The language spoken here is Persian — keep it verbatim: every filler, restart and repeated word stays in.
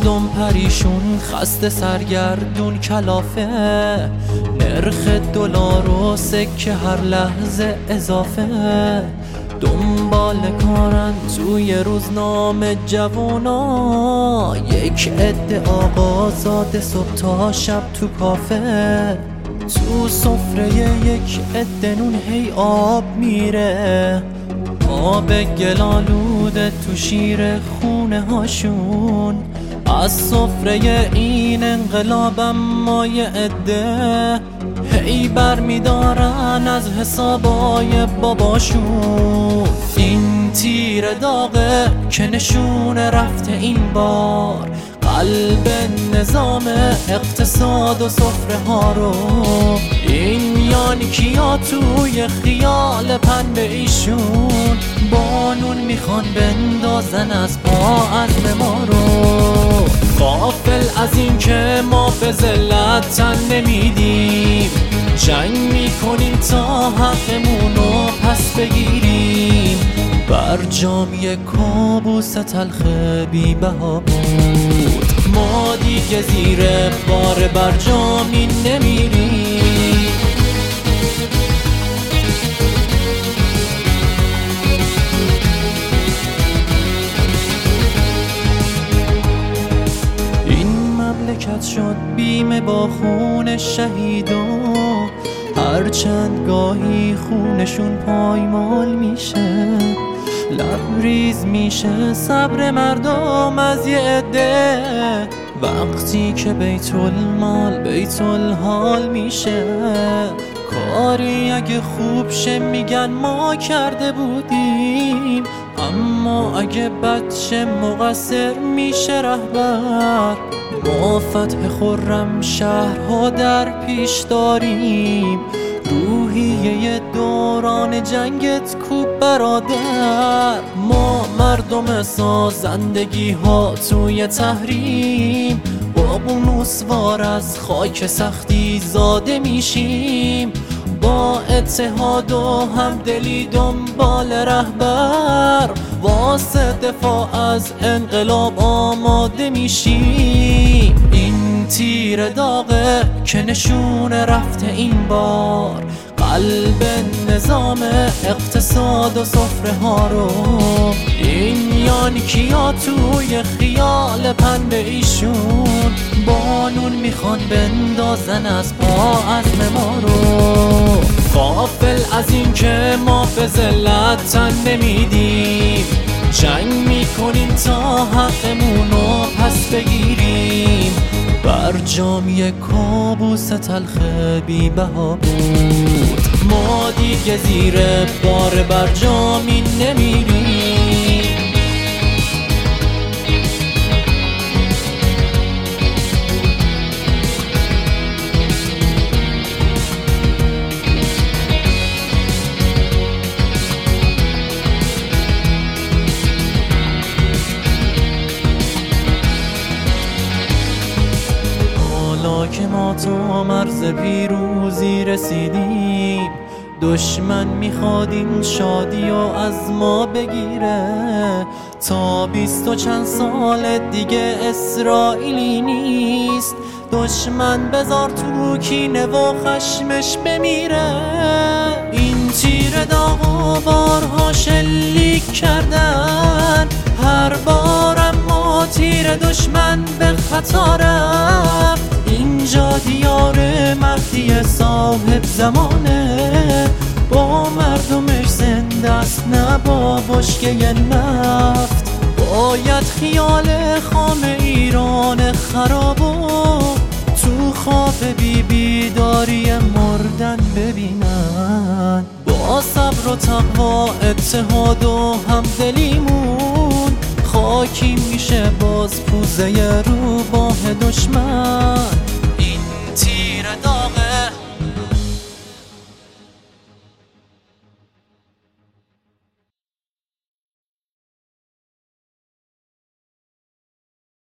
مردم پریشون، خسته سرگردون کلافه، نرخ دلار و سکه هر لحظه اضافه، دنبال کارن توی روزنامه جوونا، یک عده آقازاده صبح تا شب تو کافه، تو سفره یک عده نون هی آب میره، آب گلالوده تو شیر خونه هاشون، از سفره این انقلابم ما یه عده هی بر میدارن از حسابای باباشون. این تیر داغه که نشونه رفته این بار قلب نظام اقتصاد و سفره ها رو، این یعنی کیا توی خیال پنبه ایشون بانون میخوان بندازن از پا عزم ما رو. غافل از این که ما به ذلت تن نمیدیم، جنگ میکنیم تا حقمون رو پس بگیریم، برجام یک کابوس تلخ بی بها بود، ما دیگه زیر بار برجامی نمیریم. این مملکت شد بیمه با خون شهیدا، هرچند گاهی خونشون پایمال میشه، لبریز میشه صبر مردم از یه عده، وقتی که بیت المال بیت الحال میشه، کاری اگه خوب شه میگن ما کرده بودیم، اما اگه بد شه مقصر میشه رهبر. ما فتح خرم شهرها در پیش داریم، روحیه دوران جنگت کو برادر، ما مردم سازندگی ها توی تحریم، با قنوسوار از خاک سختی زاده میشیم، با اتحاد و همدلی دنبال رهبر، واسه دفاع از انقلاب آماده میشیم. این تیر داغه که نشونه رفته این بار قلب نظام اقتصاد و سفره ها رو، این یعنی کیا توی خیال پنبه ایشون بانون میخوان بندازن از پا عزم ما رو. غافل از این که ما به ذلت تن نمیدیم، جنگ میکنیم تا حقمون رو پس بگیریم، برجام یک کابوس تلخ بی بها بود، ما دیگه زیر بار برجامی نمیریم. که ما تو مرز پیروزی رسیدیم، دشمن میخواد این شادی و از ما بگیره، تا بیست و چند سال دیگه اسرائیلی نیست، دشمن بذار تو کینه و خشمش بمیره. این تیر داغ و بارها شلیک کردن، هر بارم ما تیر دشمن به خطا رفت، اینجا دیار مهدی صاحب زمانه، با مردمش زنده است نه با بشکه نفت، باید خیال خام ایران خرابو تو خواب بی بیداری مردن ببینن، با صبر و تقوا اتحاد و همدلیمون خاکی میشه باز پوزه روباه دشمن. این تیر داغ